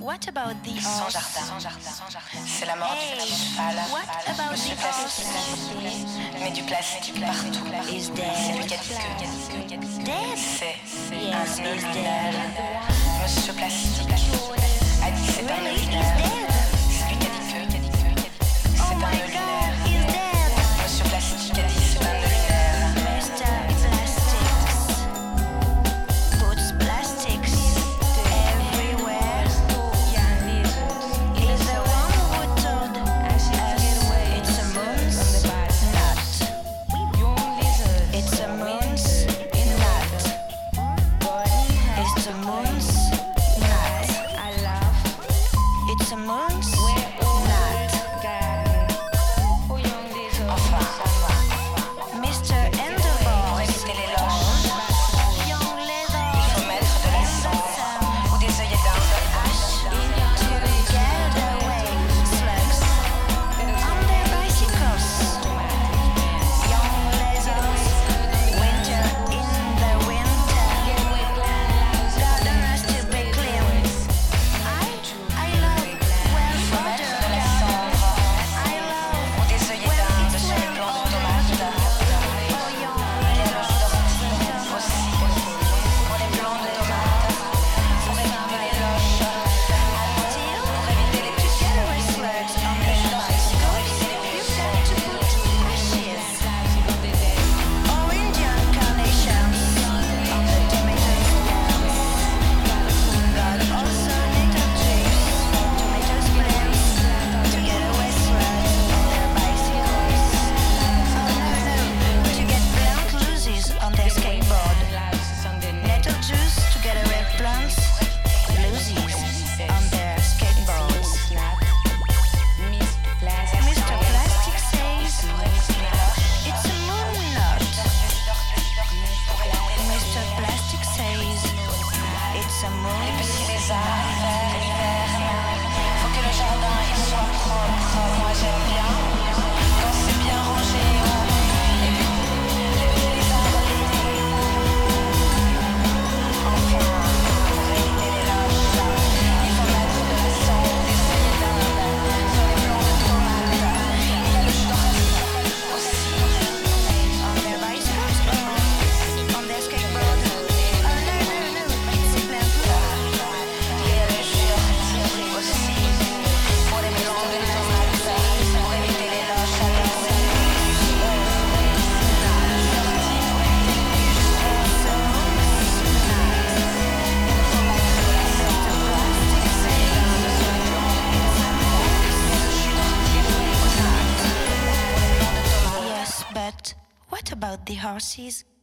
What about the Sans horse? jardin. C'est la mort du petit cheval. What about Monsieur the Plastique. horse? Mais du plastique partout. Is C'est dead. lui qui a dit que. Dead? C'est Yes, un nœud is lunaire. dead. Monsieur Plastique a dit que c'est un nœud Really? Is lunaire. dead? C'est lui qui a dit que. C'est Oh un my nœud God, lunaire. is dead. Monsieur Plastique a dit que c'est un nœud lunaire. Mr. Plastics puts plastics everywhere. Is the one who told us it's a moon's nut. It's a moon's nut. It's a moon's nut. It's a moon's nut. Mr. Enderboss Éviter les loches. Young leather. Il faut mettre de la cendre ou des œillets d'Inde. To get away slugs on their bicycles. Young lizards, winter in the winter. Garden has to be clean. I love well Il faut mettre water de la garden. cendre I love ou des œillets when d'Inde it's sur les well plants de ordered. tomates. Oh, young Les loches d'ortie lizards. aussi pour les plants de tomates. Pour éviter les loches. Pour éviter les puces. Getaway slugs on their bicycles. You've got to put ashes or Indian carnations on the tomato stems. But also little trees, tomato plants, to get away slugs on their bicycles. Oh no, to get plant loses on their skateboard. Nettle juice to get away plants loses on their skateboards. Mr. Plastic says it's a moon nut. Mr. Plastic says it's a moon Petits lézards, hiver. Faut que le jardin il soit propre. Moi j'aime bien quand c'est bien rangé. Et puis les arbres. Enfin, pour éviter les loches, il faut mettre de la cendre, des œillets d'Inde sur les plants de tomates. Il y a le jus d'orange aussi. on their bicycles or on their skateboard. Oh no, it's a plant. Il y a le jus d'ortie aussi. Pour les plants de tomates, pour éviter les loches à l'eau. Yes, but what about the horses?